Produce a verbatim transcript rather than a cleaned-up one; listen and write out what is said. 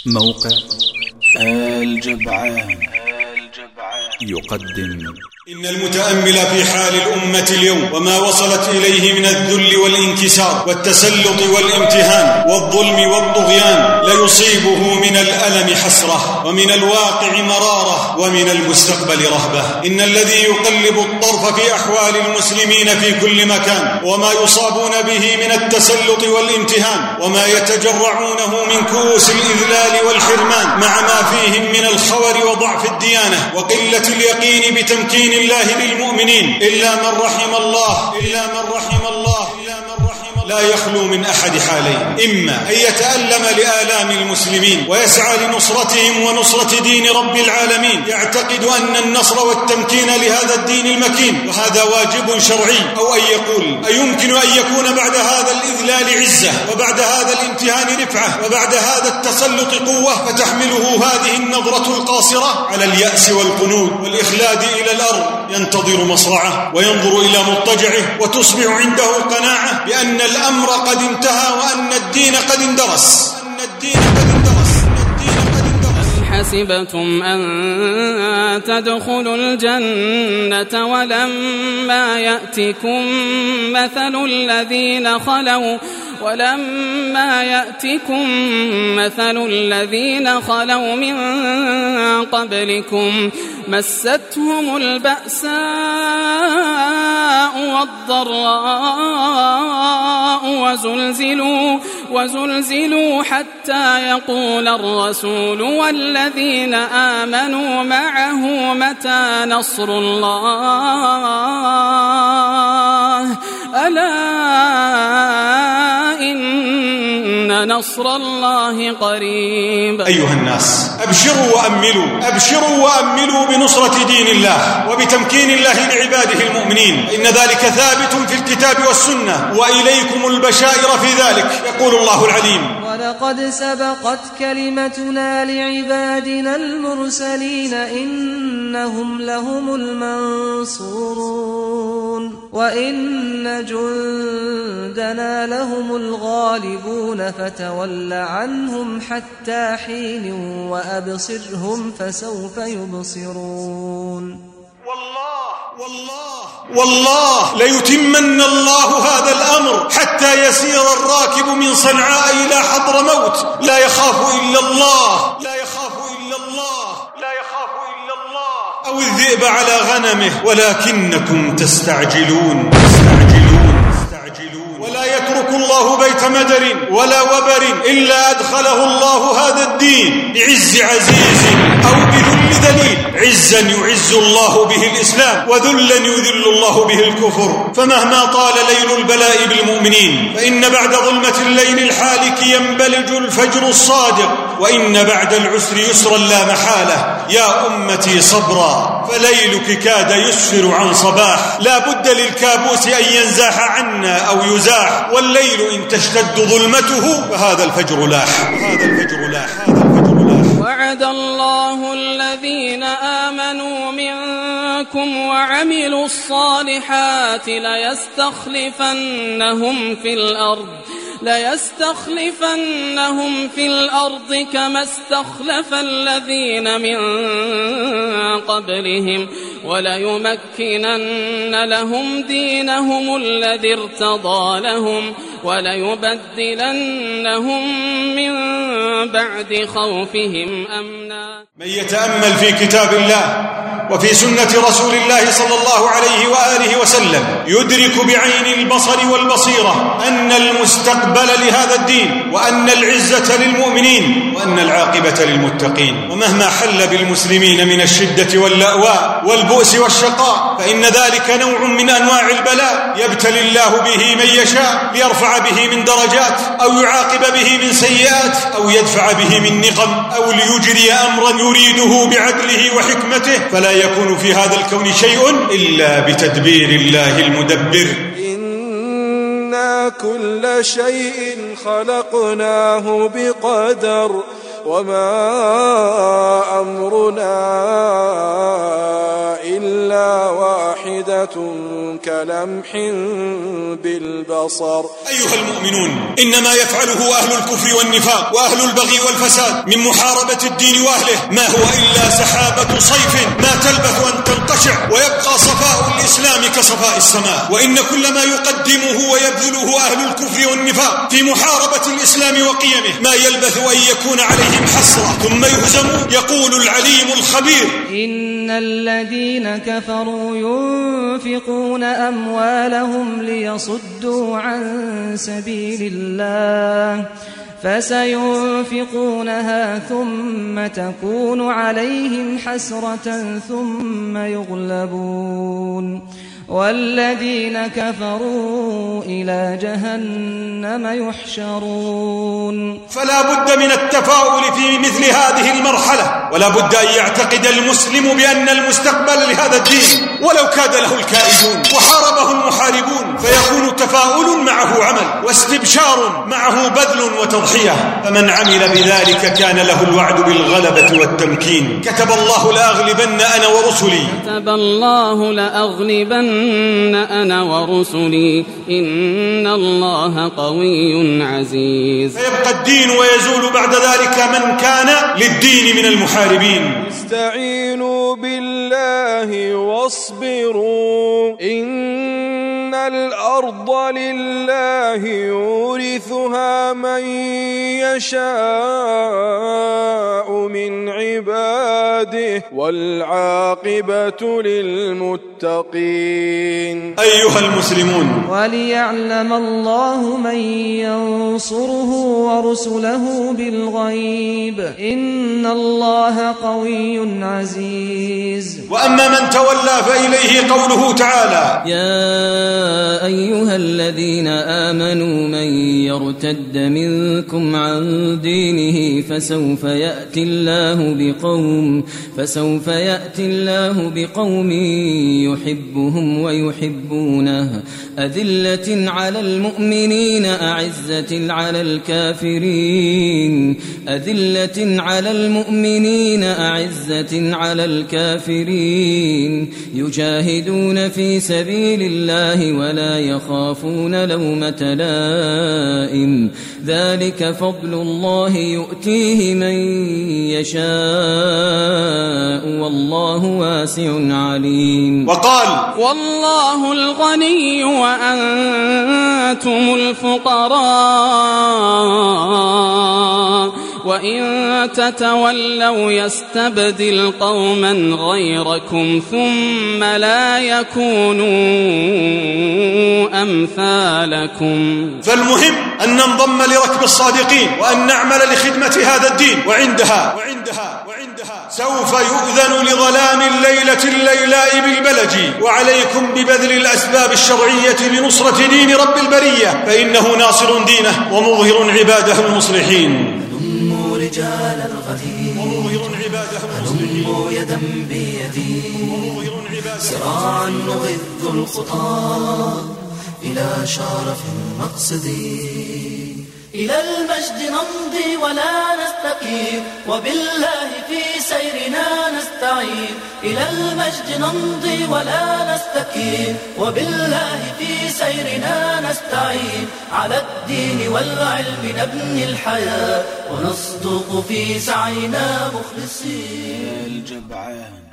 موقع آل جبعان يقدم. إن المتأمل في حال الأمة اليوم وما وصلت إليه من الذل والانكسار والتسلط والامتهان والظلم والطغيان ليصيبه من الألم حسرة ومن الواقع مرارة ومن المستقبل رهبة. إن الذي يقلب الطرف في أحوال المسلمين في كل مكان وما يصابون به من التسلط والامتهان وما يتجرعونه من كؤوس الإذلال والحرمان مع ما فيهم من الخور وضعف الديانة وقلة اليقين بتمكين الله للمؤمنين إلا من رحم الله إلا من رحم الله إلا من رحم الله لا يخلو من أحد حالين: إما أن يتألم لآلام المسلمين ويسعى لنصرتهم ونصرة دين رب العالمين، يعتقد أن النصر والتمكين لهذا الدين المكين وهذا واجب شرعي، أو أن يقول: أيمكن أن يكون بعد هذا الإذلال عزة وبعد هذا الامتهان رفعة وبعد هذا التسلط قوة، فتحمله هذه النظرة القاصرة على اليأس والقنوط والإخلاد إلى الأرض، ينتظر مصرعه وينظر إلى مضطجعه وتصبح عنده قناعة بأن الأمر قد انتهى وأن الدين قد اندرس أن الدين قد اندرس الدين قد اندرس. حسبتم أن تدخلوا الجنة ولما يأتكم مثل الذين خلوا ولما يأتكم مثل الذين خلوا من قبلكم مستهم البأساء والضراء وزلزلوا وزلزلوا حتى يقول الرسول والذين آمنوا معه متى نصر الله ألا إن نصر الله قريب. أيها الناس، أبشروا وأملوا أبشروا وأملوا بنصرة دين الله وبتمكين الله لعباده المؤمنين، إن ذلك ثابت في الكتاب والسنة وإليكم البشائر في ذلك. يقول الله العليم: ولقد سبقت كلمتنا لعبادنا المرسلين إنهم لهم المنصورون وإن جندنا لهم الغالبون فتول عنهم حتى حين وأبصرهم فسوف يبصرون. والله والله والله ليتمن الله هذا الأمر حتى يسير الراكب من صنعاء إلى حضرموت لا يخاف إلا الله لا يخاف إلا الله لا يخاف إلا الله أو الذئب على غنمه ولكنكم تستعجلون تستعجلون تستعجلون ولا يترك الله بيت مدر ولا وبر إلا أدخله الله هذا الدين بعز عزيز أو بذل ذليل، عزا يعز الله به الإسلام وذلا يذل الله به الكفر. فمهما طال ليل البلاء بالمؤمنين فإن بعد ظلمة الليل الحالك ينبلج الفجر الصادق، وإن بعد العسر يسرا لا محالة. يا أمتي صبرا فليلك كاد يسفر عن صباح، لا بد للكابوس أن ينزاح عنا أو يزاح، والليل إن تشتد ظلمته فهذا الفجر لاح هذا الفجر لاح هذا الفجر لاح. وعد الله الذين آمنوا منكم وعملوا الصالحات ليستخلفنهم في الأرض ليستخلفنهم في الأرض كما استخلف الذين من قبلهم وليمكنن لهم دينهم الذي ارتضى لهم وليبدلنهم من بعد خوفهم أمنا. من يتأمل في كتاب الله وفي سنة رسول الله صلى الله عليه وآله وسلم يدرك بعين البصر والبصيرة أن المستقبل لهذا الدين وأن العزة للمؤمنين وأن العاقبة للمتقين. ومهما حل بالمسلمين من الشدة واللأواء والبؤس والشقاء فإن ذلك نوع من أنواع البلاء يبتلي الله به من يشاء ليرفع به من درجات أو يعاقب به من سيئات أو يدفع به من نقم أو ليجري أمرا يريده بعدله وحكمته، فلا يكون في هذا الكون شيء إلا بتدبير الله المدبر. إنا كل شيء خلقناه بقدر وما أمرنا إلا إلا واحدة كلمح بالبصر. أيها المؤمنون، إنما يفعله أهل الكفر والنفاق وأهل البغي والفساد من محاربة الدين وأهله ما هو إلا سحابة صيف ما تلبث أن تنقشع ويبقى صفاء الإسلام كصفاء السماء. وإن كل ما يقدمه ويبذله أهل الكفر والنفاق في محاربة الإسلام وقيمه ما يلبث أن يكون عليهم حسرة ثم يهزموا. يقول العليم الخبير: إن الذين كفروا ينفقون أموالهم ليصدوا عن سبيل الله فسينفقونها ثم تكون عليهم حسرة ثم يغلبون والذين كفروا إلى جهنم يحشرون. فلا بد من التفاؤل في مثل هذه المرحلة، ولا بد أن يعتقد المسلم بأن المستقبل لهذا الدين ولو كاد له الكائدون وحاربه المحاربون، فيكون تفاؤل معه عمل واستبشار معه بذل وتضحية. فمن عمل بذلك كان له الوعد بالغلبة والتمكين. كتب الله لأغلبن أنا ورسلي كتب الله لأغلبن أنا ورسلي إن الله قوي عزيز. فيبقى الدين ويزول بعد ذلك من كان للدين من المحاربين. استعينوا بالله واصبروا إن الأرض لله يورثها من يشاء من عباده والعاقبة للمتقين. أيها المسلمون، وليعلم الله من ينصره ورسله بالغيب إن الله قوي عزيز. وأما من تولى فإليه قوله تعالى: يا أيها الذين آمنوا من يرتد منكم عن دينه فسوف يأتي الله بقوم فسوف يأتي الله بقوم يحبهم ويحبونه أذلة على المؤمنين أعزة على الكافرين أذلة على المؤمنين أعزة على الكافرين يجاهدون في سبيل الله ولا يخافون لومة لائم ذلك فضل الله يؤتيه من يشاء والله واسع عليم. وقال: والله الغني وأنتم الفقراء وإن تتولوا يستبدل قوما غيركم ثم لا يكونوا أمثالكم. فالمهم أن ننضم لركب الصادقين وأن نعمل لخدمة هذا الدين. وعندها وعندها وعندها سوف يؤذن لظلام الليلة الليلاء بالبلج. وعليكم ببذل الأسباب الشرعية لنصرة دين رب البرية فإنه ناصر دينه ومظهر عباده المصلحين. هلموا رجال الغدير ومظهر عباده المصلحين. هلموا يدا بيدي سراعا نغذ الخطى إلى شرف المقصد. إلى المجد نمضي ولا نستقيم وبالله في سيرنا نستعين. إلى المجد نمضي ولا نستقيم وبالله في سيرنا نستعين. على الدين والعلم نبني الحياة ونصدق في سعينا مخلصين. الجبعان.